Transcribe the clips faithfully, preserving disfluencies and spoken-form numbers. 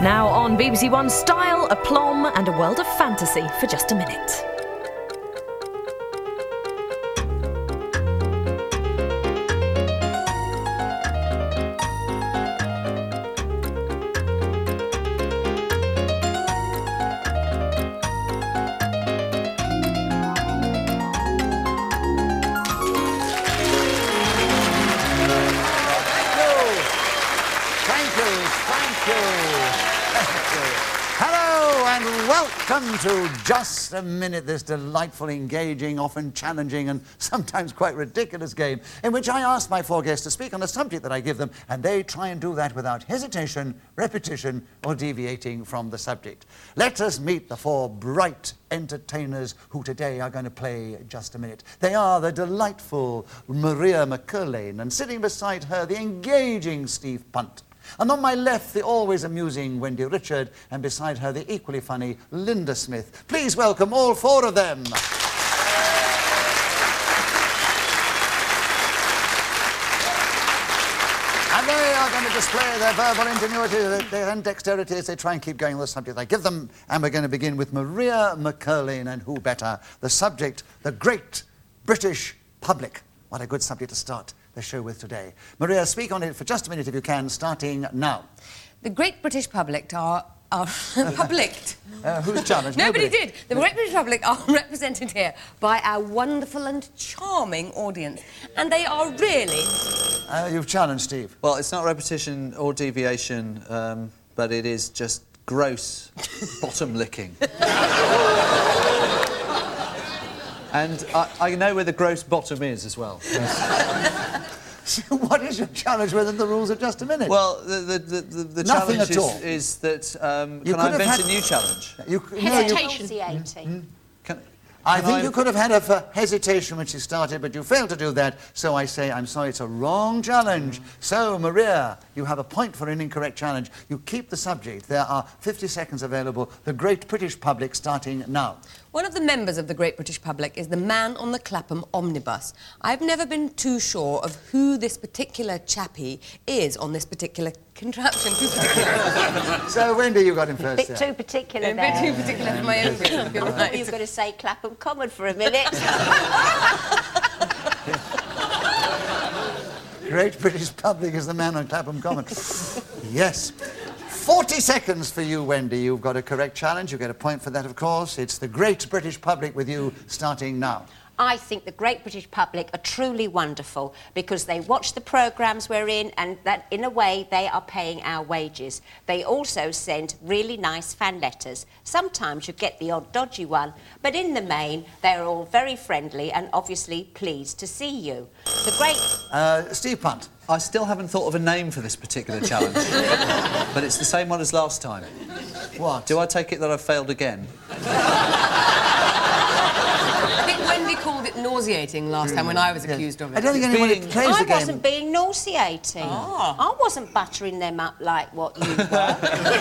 Now on B B C One, style, aplomb and a world of fantasy for just a minute. Welcome to Just a Minute, this delightful, engaging, often challenging and sometimes quite ridiculous game in which I ask my four guests to speak on a subject that I give them, and they try and do that without hesitation, repetition or deviating from the subject. Let us meet the four bright entertainers who today are going to play Just a Minute. They are the delightful Maria McCurlane, and sitting beside her, the engaging Steve Punt. And on my left, the always amusing Wendy Richard, and beside her, the equally funny Linda Smith. Please welcome all four of them. And they are going to display their verbal ingenuity and dexterity as they try and keep going with the subject I give them. And we're going to begin with Maria McCurlane, and who better? The subject, the great British public. What a good subject to start the show with today. Maria, speak on it for just a minute if you can, starting now. The great British public are... are publicked. Uh, who's challenged? Nobody, Nobody did. The great British public are represented here by our wonderful and charming audience. And they are really... Uh, you've challenged, Steve. Well, it's not repetition or deviation, um, but it is just gross bottom licking. And I, I know where the gross bottom is as well. So what is your challenge within the rules of Just a Minute? Well, the, the, the, the, the Nothing challenge at all. is, is that... Um, You can I could have invent had- a new challenge? You, Hesitation. No, you, Mm-hmm. Can, I can think you could have had her for hesitation when she started, but you failed to do that, so I say, I'm sorry, it's a wrong challenge. Mm. So, Maria, you have a point for an incorrect challenge. You keep the subject. There are fifty seconds available. The great British public starting now. One of the members of the great British public is the man on the Clapham omnibus. I've never been too sure of who this particular chappie is on this particular contraption. Too particular. So, Wendy, you got him first. Bit there. too particular A there. bit too particular for my own group, you're right. You've got to say Clapham Common for a minute. Great British public is the man on Clapham Common. Yes. forty seconds for you, Wendy. You've got a correct challenge. You get a point for that, of course. It's the great British public with you starting now. I think the great British public are truly wonderful because they watch the programmes we're in, and that, in a way, they are paying our wages. They also send really nice fan letters. Sometimes you get the odd dodgy one, but in the main, they're all very friendly and obviously pleased to see you. The great... Uh, Steve Punt. I still haven't thought of a name for this particular challenge. But it's the same one as last time. What? Do I take it that I've failed again? I think Wendy called it nauseating last time when I was accused of it. I don't think anyone Being- plays I the game. wasn't being nauseating. Ah. I wasn't buttering them up like what you were.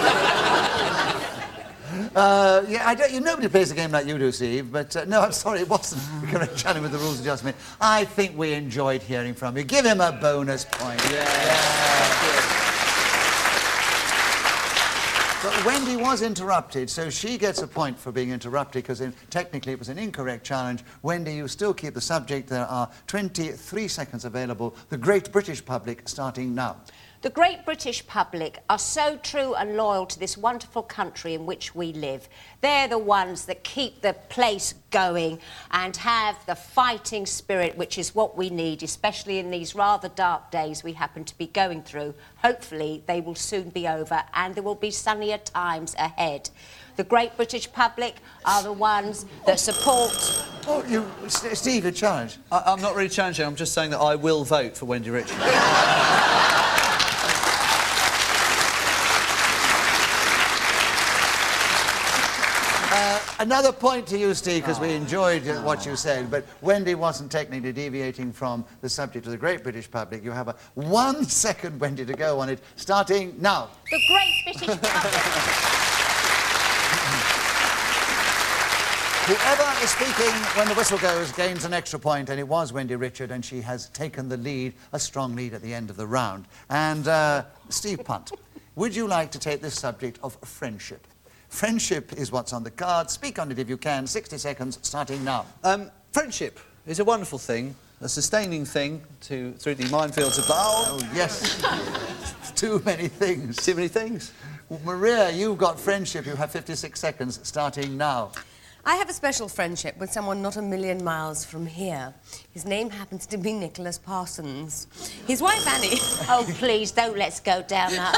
Uh, yeah, I don't, you, nobody plays the game like you do, Steve, but uh, no, I'm sorry, it wasn't the correct challenge with the rules adjustment. I think we enjoyed hearing from you. Give him a bonus point. Yeah. yeah. But Wendy was interrupted, so she gets a point for being interrupted because technically it was an incorrect challenge. Wendy, you still keep the subject. There are twenty-three seconds available. The great British public starting now. The great British public are so true and loyal to this wonderful country in which we live. They're the ones that keep the place going and have the fighting spirit, which is what we need, especially in these rather dark days we happen to be going through. Hopefully they will soon be over and there will be sunnier times ahead. The great British public are the ones that support... Oh, you, St Steve, a challenge. I, I'm not really challenging, I'm just saying that I will vote for Wendy Richard. Uh, another point to you, Steve, because oh. we enjoyed uh, what you said, but Wendy wasn't technically deviating from the subject of the great British public. You have a one second, Wendy, to go on it, starting now. The great British public. Whoever is speaking when the whistle goes gains an extra point, and it was Wendy Richard, and she has taken the lead, a strong lead at the end of the round. And uh, Steve Punt, would you like to take this subject of friendship? Friendship is what's on the card. Speak on it if you can. sixty seconds, starting now. Um, friendship is a wonderful thing, a sustaining thing to, through the minefields of the... Oh, yes. Too many things. Too many things. Well, Maria, you've got friendship. You have fifty-six seconds, starting now. I have a special friendship with someone not a million miles from here. His name happens to be Nicholas Parsons. His wife, Annie... Oh, please, don't let's go down that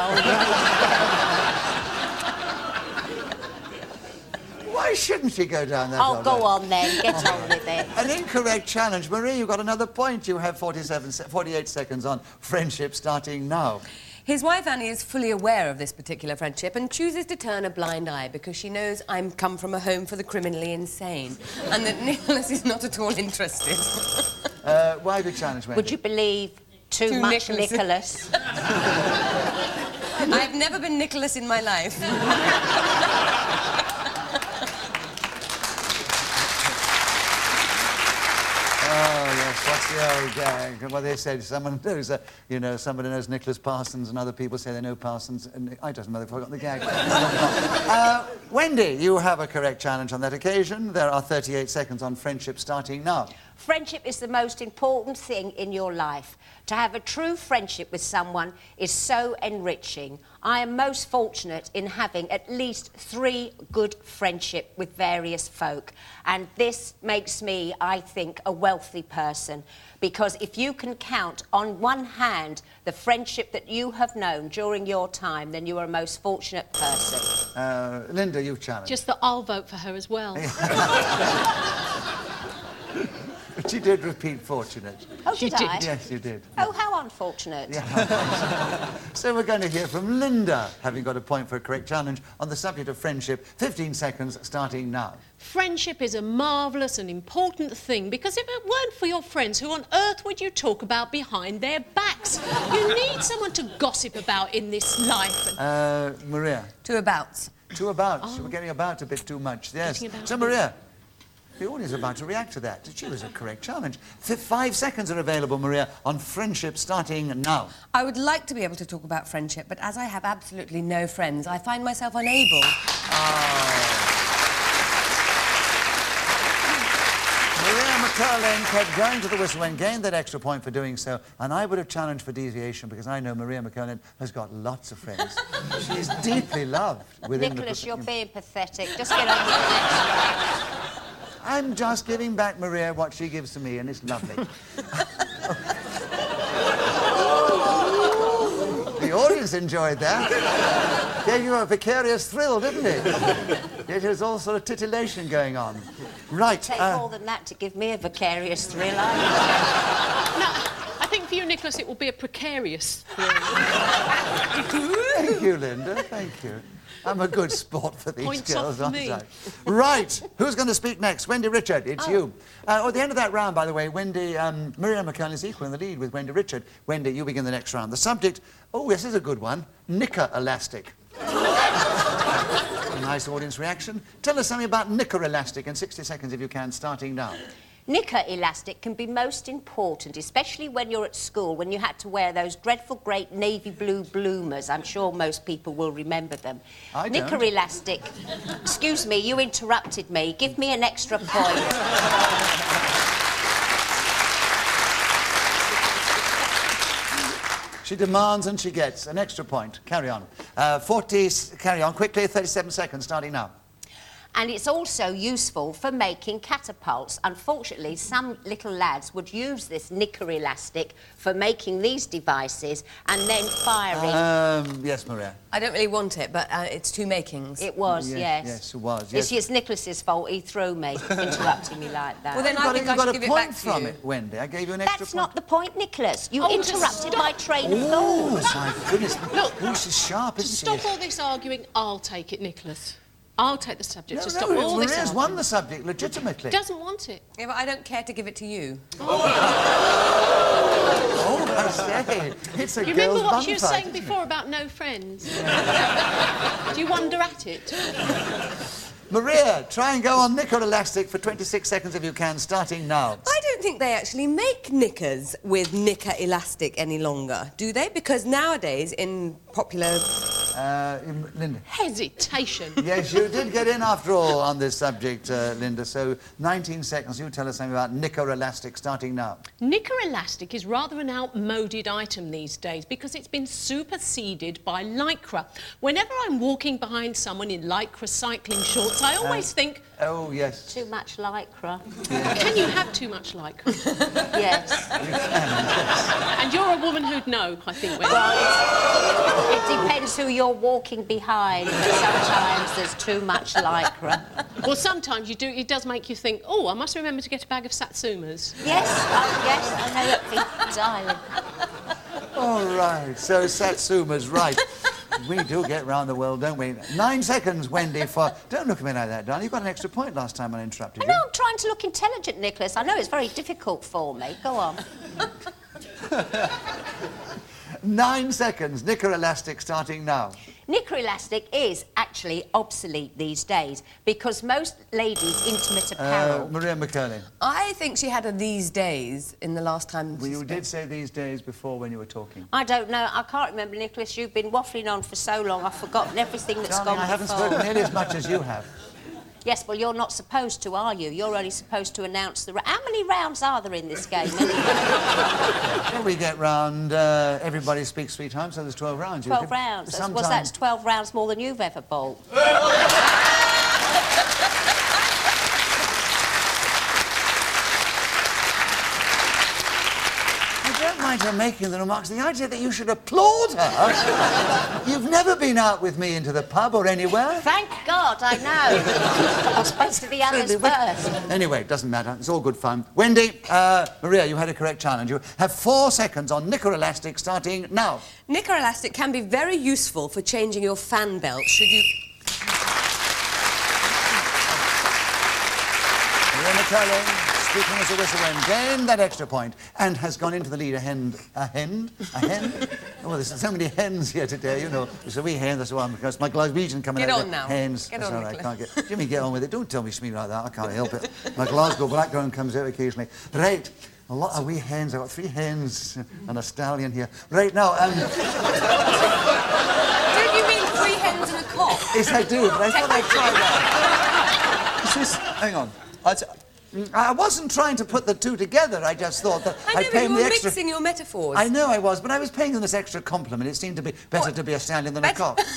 old... Why shouldn't she go down that Oh, road? go on then, get on with it. An incorrect challenge. Maria, you've got another point. You have forty-seven, se- forty-eight seconds on friendship, starting now. His wife, Annie, is fully aware of this particular friendship and chooses to turn a blind eye because she knows I'm come from a home for the criminally insane and that Nicholas is not at all interested. Uh, why the challenge, Wendy? Would you believe too, Too much Nicholas. Nicholas? I've never been Nicholas in my life. Oh, yes, that's the old gag. Well, they said someone knows, uh, you know, somebody knows Nicholas Parsons and other people say they know Parsons. And I don't know, they've forgotten the gag. uh, Wendy, you have a correct challenge on that occasion. There are thirty-eight seconds on friendship, starting now. Friendship is the most important thing in your life. To have a true friendship with someone is so enriching. I am most fortunate in having at least three good friendship with various folk. And this makes me, I think, a wealthy person. Because if you can count on one hand the friendship that you have known during your time, then you are a most fortunate person. Uh, Linda, you've challenged. Just that I'll vote for her as well. But you did repeat fortunate. Oh, She did I? did. Yes, you did. Oh, how unfortunate. So we're going to hear from Linda, having got a point for a correct challenge on the subject of friendship. fifteen seconds, starting now. Friendship is a marvellous and important thing because if it weren't for your friends, who on earth would you talk about behind their backs? You need someone to gossip about in this life. Uh, Maria. Two abouts. Two abouts. We're getting about a bit too much. Yes. Getting about So, a bit. Maria, the audience is about to react to that. She was a correct challenge. F- five seconds are available, Maria, on friendship, starting now. I would like to be able to talk about friendship, but as I have absolutely no friends, I find myself unable. Maria McCurlane kept going to the whistle and gained that extra point for doing so. And I would have challenged for deviation because I know Maria McCurlane has got lots of friends. She's deeply loved within Nicholas, the... you're being pathetic. Just get on with the next. I'm just giving back Maria what she gives to me, and it's lovely. The audience enjoyed that. Gave you a vicarious thrill, didn't it? It was all sort of titillation going on. Right. Take uh, more than that to give me a vicarious thrill. No, I think for you, Nicholas, it will be a precarious thrill. Thank you, Linda. Thank you. I'm a good sport for these Points girls, off aren't me. I? Right. Who's going to speak next? Wendy Richard. It's Oh. you. Uh, at the end of that round, by the way, Wendy, um, Maria McCurlane is equal in the lead with Wendy Richard. Wendy, you begin the next round. The subject, oh, this is a good one, knicker elastic. A nice audience reaction. Tell us something about knicker elastic in sixty seconds if you can, starting now. Knicker elastic can be most important, especially when you're at school, when you had to wear those dreadful great navy blue bloomers. I'm sure most people will remember them. I Knicker don't. elastic. Excuse me, you interrupted me. Give me an extra point. She demands and she gets an extra point. Carry on. Uh, forty, carry on quickly, thirty-seven seconds, starting now. And it's also useful for making catapults. Unfortunately, some little lads would use this knicker elastic for making these devices and then firing. Um, yes, Maria. I don't really want it, but uh, it's two makings. It was, Yes, yes. yes, it was, It's, yes. it's Nicholas's fault. He threw me, interrupting me like that. Well, then You I got, think you I got should a give it point back to from you. it, Wendy. I gave you an extra That's point. not the point, Nicholas. You Oh, to interrupted stop. my train of Oh, thought. my goodness. Look, oh, she's sharp, To isn't stop she? all this arguing, I'll take it, Nicholas. I'll take the subject No, to stop no, all this Maria's arguing. won the subject legitimately. Doesn't want it. Yeah, but I don't care to give it to you. Oh, I say, it's a You girl's remember what bun she was fight, saying isn't it? before about no friends? Do you wonder at it? Maria, try and go on knicker elastic for twenty-six seconds if you can, starting now. I don't think they actually make knickers with knicker elastic any longer, do they? Because nowadays, in popular Uh, Linda. Hesitation. Yes, you did get in after all on this subject, uh, Linda. So, nineteen seconds. You tell us something about knicker elastic starting now. Knicker elastic is rather an outmoded item these days because it's been superseded by Lycra. Whenever I'm walking behind someone in Lycra cycling shorts, I always uh, think... Oh, yes. Too much Lycra. Can you have too much Lycra? Yes. You can, yes. And you're a woman who'd know, I think. When Well, it depends who you're walking behind. Sometimes there's too much Lycra. Well, sometimes you do. It does make you think, oh, I must remember to get a bag of Satsumas. Yes, oh, yes, I know that feeling, darling. All right, so Satsuma's right. We do get round the world, don't we? Nine seconds, Wendy, for... Don't look at me like that, darling. You got an extra point last time I interrupted I you. know, I'm trying to look intelligent, Nicholas. I know it's very difficult for me. Go on. Nine seconds, knicker elastic starting now. Knicker elastic is actually obsolete these days because most ladies' intimate apparel... Uh, Maria McCurley. I think she had a these days in the last time... Well, you did say these days before when you were talking. I don't know. I can't remember, Nicholas. You've been waffling on for so long, I've forgotten everything that's Darling, gone I haven't before. spoken nearly as much as you have. Yes, well, you're not supposed to, are you? You're only supposed to announce the... Ra How many rounds are there in this game, anyway? Well, we get round, uh, everybody speaks three times, so there's twelve rounds. twelve rounds. That's, well, that's twelve rounds more than you've ever bought. I don't mind her making the remarks. The idea that you should applaud her. You've never been out with me into the pub or anywhere. Thank God, I know. I'm supposed to the others first. Anyway, it doesn't matter. It's all good fun. Wendy, uh, Maria, you had a correct challenge. You have four seconds on knicker elastic starting now. Knicker elastic can be very useful for changing your fan belt should you... Maria McCurley, speaking as a whistleblower, gained that extra point and has gone into the lead. A hen, a hen, a hen. Oh, there's so many hens here today, you know. There's a wee hen, that's one, because my Glaswegian coming Get out on there. now. Hens. Get That's on, all right, Nicholas. can't get... Jimmy, get on with it. Don't tell me to me like that. I can't help it. My Glasgow background comes out occasionally. Right. A lot of wee hens. I've got three hens and a stallion here. Right now, um... Don't you mean three hens and a cock? yes, I do, but I thought I'd try that. Is this... Hang on. I t I wasn't trying to put the two together. I just thought that I know, I'd but pay you them were the extra... mixing your metaphors. I know I was, but I was paying them this extra compliment. It seemed to be better What? to be a stallion than Bet- a cock.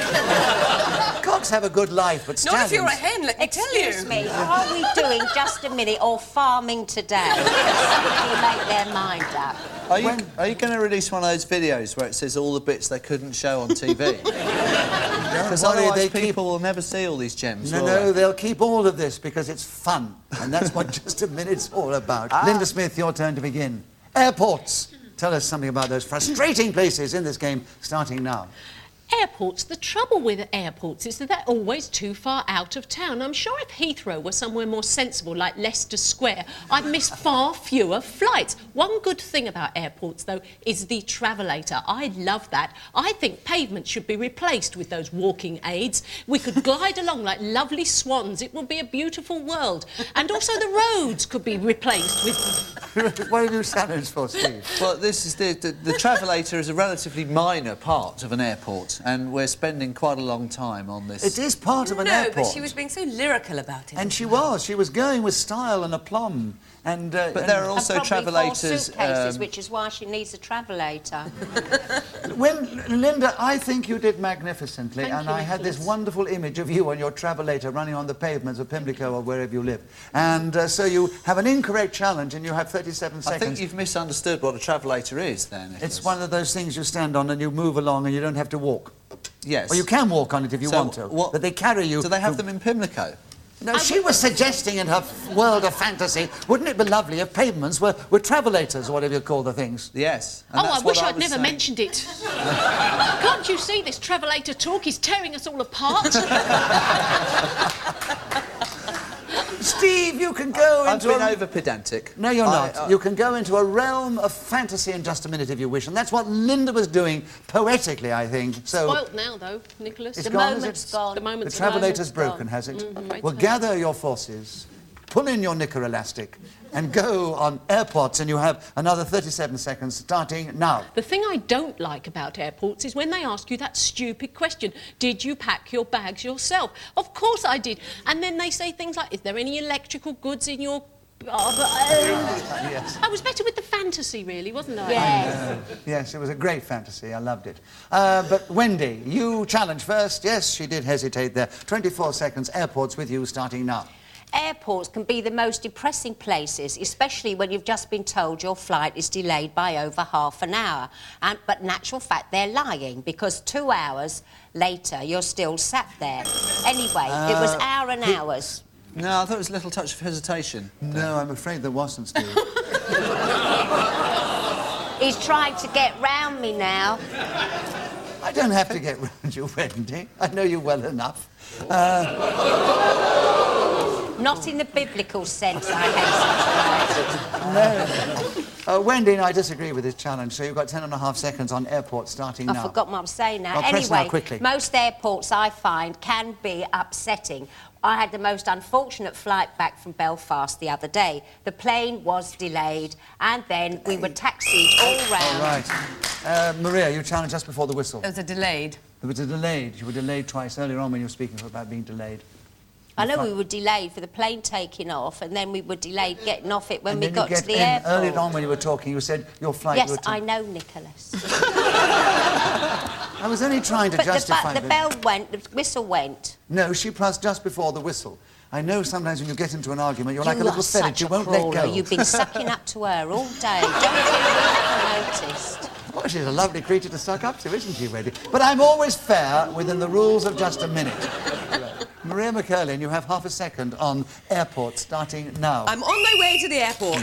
Cocks have a good life, but Not stallions... if you're a hen, let me tell you. Excuse me, are we doing just a minute or farming today? Somebody make their mind up. Are you, are you going to release one of those videos where it says all the bits they couldn't show on T V? Because worry, otherwise they people keep- will never see all these gems, No, will no, they? they'll keep all of this because it's fun. And that's what Just a Minute's all about. Ah. Linda Smith, your turn to begin. Airports. Tell us something about those frustrating places in this game, starting now. Airports, the trouble with airports is that they're always too far out of town. I'm sure if Heathrow were somewhere more sensible, like Leicester Square, I'd miss far fewer flights. One good thing about airports, though, is the travelator. I love that. I think pavements should be replaced with those walking aids. We could glide along like lovely swans. It would be a beautiful world. And also the roads could be replaced with... What are you silence for, Steve? Well, this is the, the, the travelator is a relatively minor part of an airport, and we're spending quite a long time on this. It is part of an no, airport. but she was being so lyrical about it. And she was. She was going with style and aplomb. And, uh, But and there are also and probably travelators. four suitcases, um, which is why she needs a travelator. When, Linda, I think you did magnificently, Thank and you, I had this Nicholas. wonderful image of you on your travelator running on the pavements of Pimlico or wherever you live. And uh, so you have an incorrect challenge, and you have thirty-seven I seconds. think you've misunderstood what a travelator is, then. Nicholas. It's one of those things you stand on and you move along and you don't have to walk. Yes. Well, you can walk on it if you So want to, what- but they carry you... Do they have to- them in Pimlico? No, she was suggesting in her f- world of fantasy, wouldn't it be lovely if pavements were, were travelators, or whatever you call the things? Yes. and Oh, I that's wish what I'd was never saying. mentioned it. Can't you see this travelator talk is tearing us all apart? Steve, you can go I've into been a... over pedantic. No, you're I- not. I- You can go into a realm of fantasy in just a minute if you wish, and that's what Linda was doing poetically, I think. So Spoilt now, though, Nicholas. It's The gone, is moment's it? gone. The the moment's travelator's moment's broken, gone. has it? Mm, right Well, so. gather your forces. pull in your knicker elastic and go on airports, and you have another thirty-seven seconds starting now. The thing I don't like about airports is when they ask you that stupid question, did you pack your bags yourself? Of course I did. And then they say things like, is there any electrical goods in your... Oh, but, uh, Yes. I was better with the fantasy, really, wasn't I? Yes. Yes, it was a great fantasy. I loved it. Uh, but Wendy, you challenge first. Yes, she did hesitate there. twenty-four seconds, airports with you starting now. Airports can be the most depressing places, especially when you've just been told your flight is delayed by over half an hour. And, but in actual fact, they're lying, because two hours later, you're still sat there. Anyway, uh, it was hour and hours. No, I thought it was a little touch of hesitation. No, I'm afraid there wasn't, Steve. He's trying to get round me now. I don't have to get round you, Wendy. I know you well enough. Uh... Not in the biblical sense, I hesitate. No. Uh, Wendy, I disagree with this challenge, so you've got ten and a half seconds on airport starting I now. I forgot what I'm saying now. Well, press now anyway, quickly. Most airports, I find, can be upsetting. I had the most unfortunate flight back from Belfast the other day. The plane was delayed, and then we were taxied all round. All right. Uh, Maria, you challenged just before the whistle. It was a delayed. It was a delayed. You were delayed twice earlier on when you were speaking about being delayed. I know we were delayed for the plane taking off, and then we were delayed getting off it when and we then got you get to the in. airport. Earlier on when you were talking, you said your flight... Yes, you were I know, Nicholas. I was only trying to but justify... the, the bell went, the whistle went. No, she pressed just before the whistle. I know sometimes when you get into an argument, you're you like a little such ferret, you a won't crawler. let go. You've been sucking up to her all day. Don't you have noticed? Well, she's a lovely creature to suck up to, isn't she, Wendy? But I'm always fair within the rules of just a minute. Maria McCurlin, you have half a second on airport starting now. I'm on my way to the airport.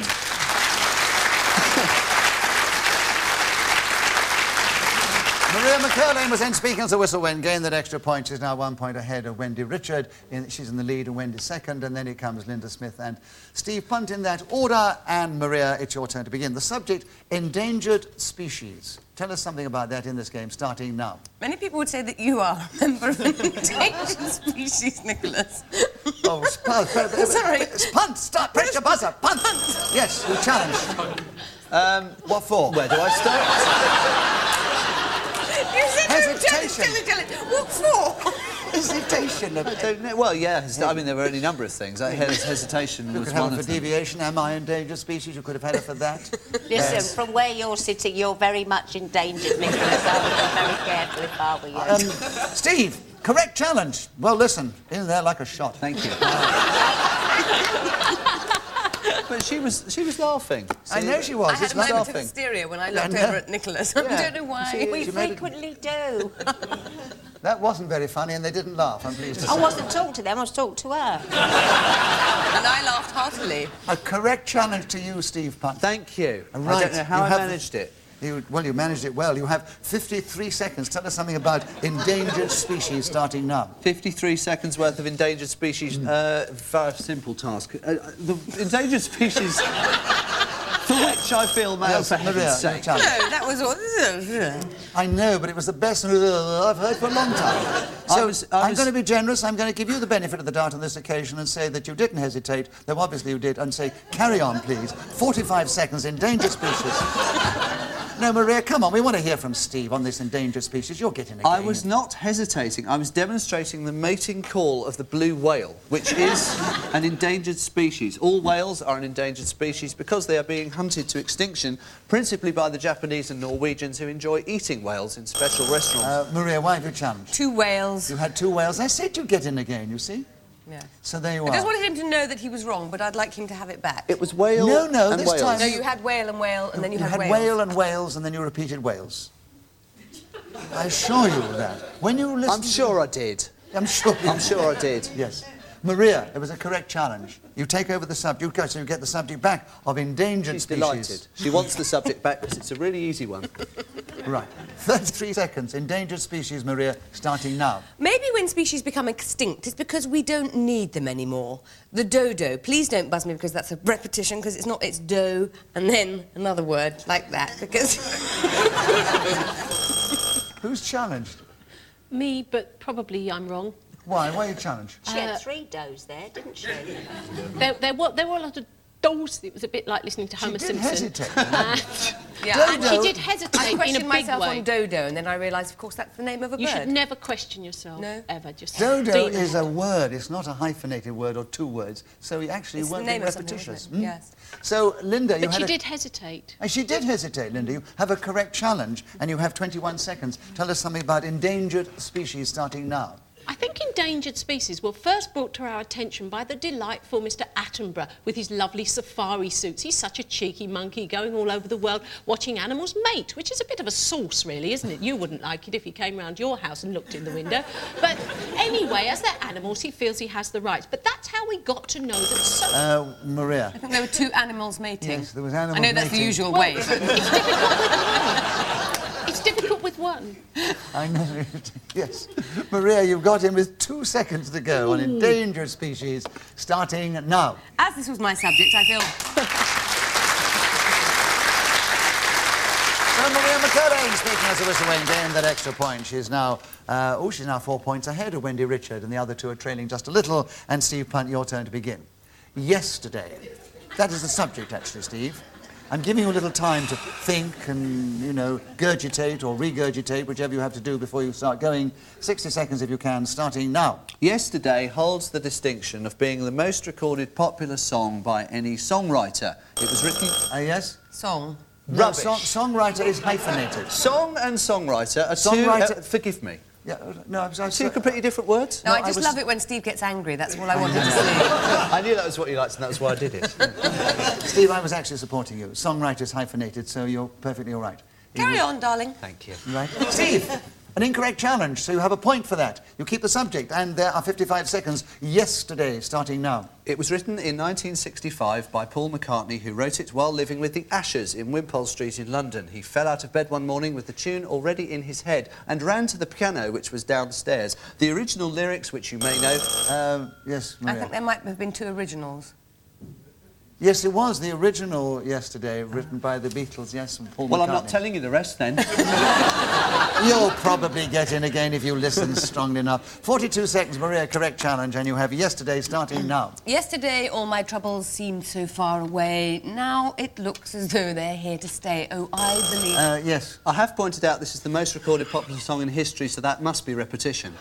Maria McCurlin was in speaking as a whistle win, gained that extra point. She's now one point ahead of Wendy Richard. In, she's in the lead and Wendy second, and then it comes Linda Smith and Steve Punt in that order. And Maria, it's your turn to begin. The subject, endangered species. Tell us something about that in this game, starting now. Many people would say that you are a member of an endangered species, Nicholas. Oh, Punt, Sorry. Punt, start, press your buzzer, Punt. Yes, you challenge. Um, What for? where do I start? You said Hesitation. no, tell it, tell it, tell it. What for? Hesitation. I don't know. Well, yeah, hes- I mean, there were any number of things. I hes- hesitation You was could have one it of for them. deviation. Am I endangered species? You could have had it for that. Listen, Yes. from where you're sitting, you're very much endangered, Nicholas. I would be very careful if I were you. Um, Steve, correct challenge. Well, listen, in there like a shot. Thank you. But she was she was laughing. I know she was. I had It's a moment of laughing. hysteria when I Yeah, looked no. over at Nicholas. I don't know why. See, we she made it- frequently do. That wasn't very funny, and they didn't laugh, I'm pleased to I say. wasn't talking to them, I was talking to her. And I laughed heartily. A correct challenge to you, Steve Punt. Thank you. I Right, don't know how you I have- managed it. You, well, you managed it well. You have fifty-three seconds. Tell us something about endangered species starting now. fifty-three seconds worth of endangered species. Uh, very simple task. Uh, the endangered species for which I feel, may Yes, for heaven's Maria, sake. your challenge. No, that was all. I know, but it was the best I've heard for a long time. So I was- I I'm was- going to be generous. I'm going to give you the benefit of the doubt on this occasion and say that you didn't hesitate, though obviously you did, and say, carry on, please. forty-five seconds, endangered species. No, Maria, come on. We want to hear from Steve on this endangered species. You're getting it. I was not hesitating. I was demonstrating the mating call of the blue whale, which is an endangered species. All whales are an endangered species because they are being hunted to extinction, principally by the Japanese and Norwegians who enjoy eating whales in special restaurants. Uh, Maria, why have you challenged? Two whales. You had two whales. I said you'd get in again, you see? Yeah. So there you I are. just wanted him to know that he was wrong, but I'd like him to have it back. It was whale No, no, and this whales. time- No, you had whale and whale, and then you, You had whales. whale and whales, and then you repeated Wales. I assure you of that. When you listen I'm sure I did. I'm sure. I'm sure I did. Yes. Maria, it was a correct challenge. You take over the subject, you go, so you get the subject back of endangered She's species. delighted. She wants the subject back because it's a really easy one. Right. thirty-three seconds. Endangered species, Maria, starting now. Maybe when species become extinct, it's because we don't need them anymore. The dodo. Please don't buzz me because that's a repetition, because it's not, it's do, and then another word like that, because... Who's challenged? Me, but probably I'm wrong. Why? Why are you challenged? She Uh, had three does there, didn't she? There, there, were, there were a lot of doors. It was a bit like listening to Homer She did Simpson. hesitate. And, Yeah, and she did I hesitate in a questioned big myself way. on dodo, and then I realised, of course, that's the name of a You bird. should never question yourself, No. ever. Just Dodo steam is a ahead. word. It's not a hyphenated word or two words. So you actually It's the weren't name being of something, repetitious. isn't it? Hmm? Yes. So, Linda, you But had she a... did hesitate. And she did hesitate, Linda. You have a correct challenge, and you have twenty-one seconds. Tell us something about endangered species starting now. I think endangered species were first brought to our attention by the delightful Mister Attenborough with his lovely safari suits. He's such a cheeky monkey going all over the world watching animals mate, which is a bit of a sauce, really, isn't it? You wouldn't like it if he came round your house and looked in the window. But anyway, as they're animals, he feels he has the rights. But that's how we got to know that so... Uh, Maria. I think there were two animals mating. Yes, there was animals I know that's the mating. usual Well, way. it's difficult with one. It's difficult with one. I know. Yes. Maria, you've got him with two seconds to go on endangered species starting now. As this was my subject, I feel... So Maria McCurran, speaking as a whistle Wayne, gained that extra point. She's now, uh, oh, she's now four points ahead of Wendy Richard, and the other two are trailing just a little. And Steve Punt, your turn to begin. Yesterday. That is the subject, actually, Steve. I'm giving you a little time to think and, you know, gurgitate or regurgitate, whichever you have to do before you start going. sixty seconds if you can, starting now. Yesterday holds the distinction of being the most recorded popular song by any songwriter. It was written... Uh, yes? Song. No, Rubbish. song, songwriter is hyphenated. Song and songwriter are Songwriter- two... Uh, forgive me. Yeah, no, I'm sorry. Two completely different words? No, No, I I just was- love it when Steve gets angry. That's all I wanted to see. I knew that was what you liked, and that was why I did it. Steve, I was actually supporting you. Songwriter is hyphenated, so you're perfectly all right. You Carry would- on, darling. Thank you. Right. Steve, an incorrect challenge, so you have a point for that. You keep the subject, and there are fifty-five seconds yesterday, starting now. It was written in nineteen sixty-five by Paul McCartney, who wrote it while living with the Ashers in Wimpole Street in London. He fell out of bed one morning with the tune already in his head and ran to the piano, which was downstairs. The original lyrics, which you may know... Um, yes, I Maria. think there might have been two originals. Yes, it was the original yesterday, written by the Beatles, yes, and Paul Well, McCartney. I'm not telling you the rest, then. You'll probably get in again if you listen strongly enough. forty-two seconds, Maria, correct challenge, and you have yesterday starting now. Yesterday, all my troubles seemed so far away. Now it looks as though they're here to stay. Oh, I believe... Uh, yes. I have pointed out this is the most recorded popular song in history, so that must be repetition.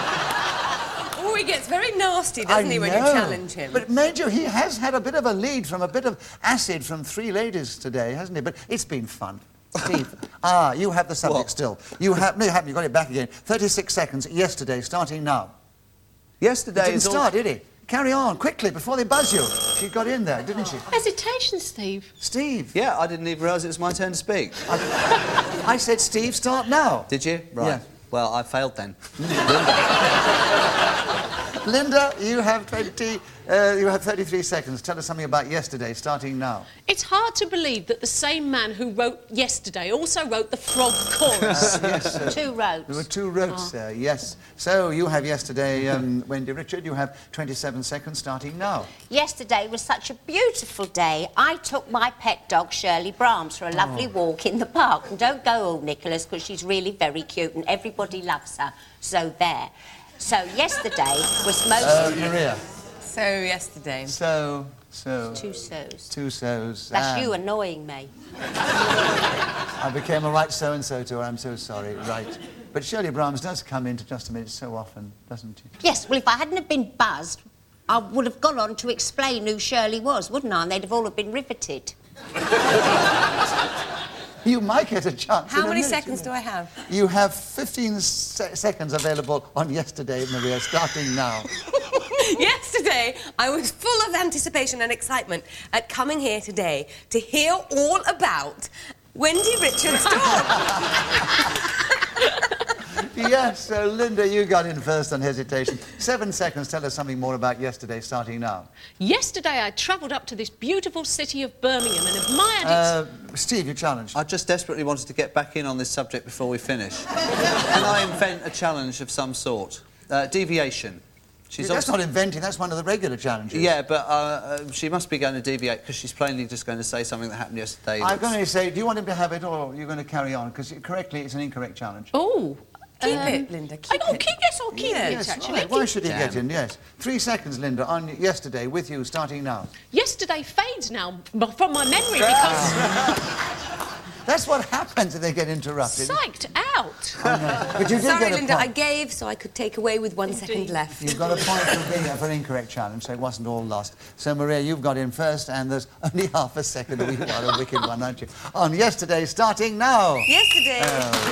Oh, he gets very nasty, doesn't I he, when know. you challenge him? But, Major, he has had a bit of a lead from a bit of acid from three ladies today, hasn't he? But it's been fun. Steve, ah, you have the subject What? still. You have, no, you haven't, you got it back again. thirty-six seconds yesterday, starting now. Yesterday He didn't is all- start, did he? Carry on, quickly, before they buzz you. She got in there, didn't she? Hesitation, Steve. Steve, Yeah, I didn't even realise it was my turn to speak. I said, Steve, start now. Did you? Right. Yeah. Well, I failed then. Linda, you have twenty, uh, you have thirty-three seconds. Tell us something about yesterday, starting now. It's hard to believe that the same man who wrote Yesterday also wrote the Frog Chorus. Yes, uh, Two roads. there were two roads there, yes. So you have yesterday, um, Wendy Richard, you have twenty-seven seconds, starting now. Yesterday was such a beautiful day. I took my pet dog, Shirley Brahms, for a lovely walk in the park. And don't go all Nicholas, because she's really very cute and everybody loves her. So there. So yesterday was most... Uh, Maria. So, yesterday. So, so... Two so's. Two so's. That's and you annoying me. I became a right so-and-so to her, I'm so sorry, right. But Shirley Brahms does come into Just a Minute so often, doesn't she? Yes, well, if I hadn't have been buzzed, I would have gone on to explain who Shirley was, wouldn't I? And they'd have all have been riveted. You might get a chance. How in a many minute, seconds you do know. I have? You have fifteen se seconds available on yesterday, Maria, starting now. Yesterday, I was full of anticipation and excitement at coming here today to hear all about Wendy Richard's dog. Yes, so Linda, you got in first on hesitation. Seven seconds, tell us something more about yesterday, starting now. Yesterday, I travelled up to this beautiful city of Birmingham and admired its... Uh, Steve, you challenged. I just desperately wanted to get back in on this subject before we finish. And I invent a challenge of some sort. Uh, deviation. She's That's obviously- not inventing, that's one of the regular challenges. Yeah, but uh, uh, she must be going to deviate because she's plainly just going to say something that happened yesterday. I'm that's- going to say, do you want him to have it or you're going to carry on? Because correctly, it's an incorrect challenge. Oh, Keep Um, it, Linda, keep oh, it. keep, yes, I'll keep Yes, it, Yes, actually. right. Why should he Damn. get in? Yes. Three seconds, Linda, on yesterday with you, starting now. Yesterday fades now b- from my memory because That's what happens if they get interrupted. psyched out. But you did Sorry, get a Linda, I point. gave so I could take away with one second Indeed. left. You've got a point for being for an incorrect challenge, so it wasn't all lost. So, Maria, you've got in first, and there's only half a second. You are a wicked one, aren't you? On yesterday, starting now. Yesterday.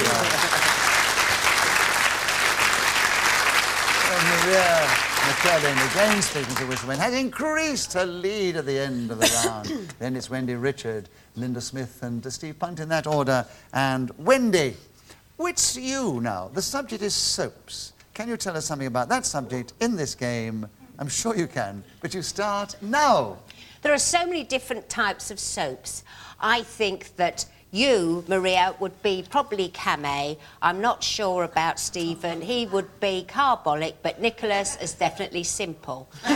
And Maria McKellen, again speaking to Whistlewind, has increased her lead at the end of the round. Then it's Wendy Richard, Linda Smith, and Steve Punt in that order. And Wendy, it's you now. The subject is soaps. Can you tell us something about that subject in this game? I'm sure you can, but you start now. There are so many different types of soaps. I think that you, Maria, would be probably Camay. I'm not sure about Stephen. He would be carbolic, but Nicholas is definitely simple. that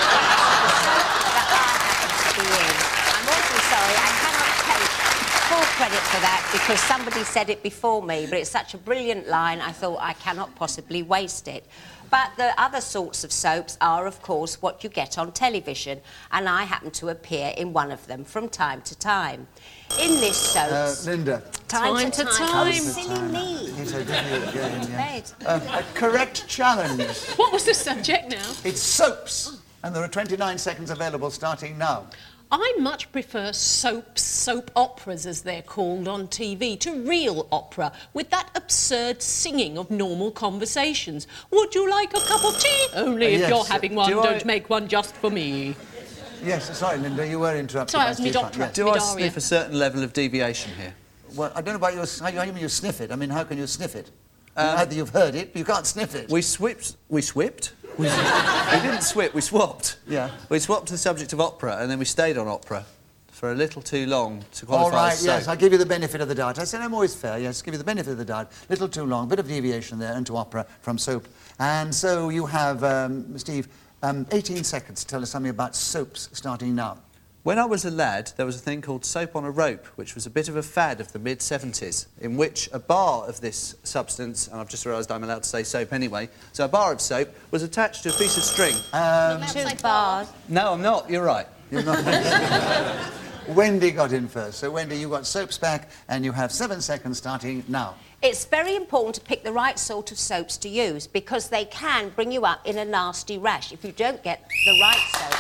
I happen to be in. I'm awfully sorry. I cannot take full credit for that because somebody said it before me, but it's such a brilliant line, I thought I cannot possibly waste it. But the other sorts of soaps are, of course, what you get on television, and I happen to appear in one of them from time to time. In this soaps... Uh, Linda. Time to time. Silly me. It's a difficult game, yes. Bed. Um, a correct challenge. What was the subject now? It's soaps, and there are twenty-nine seconds available starting now. I much prefer soaps, soap operas as they're called on T V, to real opera, with that absurd singing of normal conversations. Would you like a cup of tea? Only Uh, if yes. you're having one, Do don't I- make one just for me. Yes, sorry, Linda, you were interrupted. Sorry, by I was Steve Hunt, mid-opera. yes. Do I Mid-aria. sniff a certain level of deviation here? Well, I don't know about your... How you, how you mean you sniff it? I mean, how can you sniff it? Either you've heard it, but you can't sniff it. We swipped. We swipped? We, we didn't swip, we swapped. Yeah. We swapped the subject of opera and then we stayed on opera for a little too long to All qualify right, as yes, soap. I'll give you the benefit of the doubt. I said I'm always fair, yes, give you the benefit of the doubt. Little too long, bit of deviation there into opera from soap. And so you have, um, Steve, um, eighteen seconds to tell us something about soaps starting now. When I was a lad, there was a thing called soap on a rope, which was a bit of a fad of the mid seventies, in which a bar of this substance, and I've just realised I'm allowed to say soap anyway, so a bar of soap was attached to a piece of string. Two bars. No, I'm not, you're right. You're not... Wendy got in first. So, Wendy, you got soaps back, and you have seven seconds starting now. It's very important to pick the right sort of soaps to use because they can bring you up in a nasty rash if you don't get the right soap.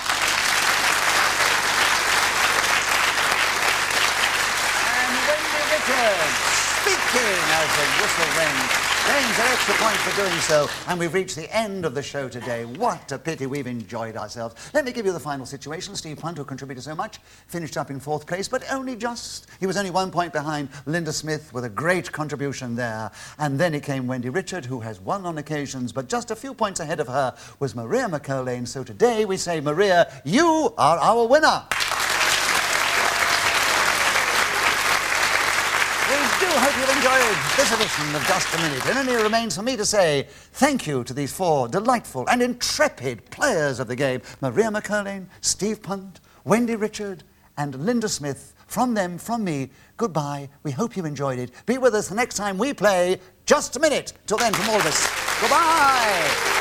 Speaking as the whistle rings, gains an extra point for doing so, and we've reached the end of the show today. What a pity, we've enjoyed ourselves. Let me give you the final situation. Steve Punt, who contributed so much, finished up in fourth place, but only just. He was only one point behind Linda Smith with a great contribution there. And then it came Wendy Richard, who has won on occasions, but just a few points ahead of her was Maria McKellen. So today we say, Maria, you are our winner. I do hope you've enjoyed this edition of Just a Minute. It only remains for me to say thank you to these four delightful and intrepid players of the game, Maria McKellen, Steve Punt, Wendy Richard, and Linda Smith. From them, from me, goodbye. We hope you enjoyed it. Be with us the next time we play Just a Minute. Till then, from all of us, goodbye.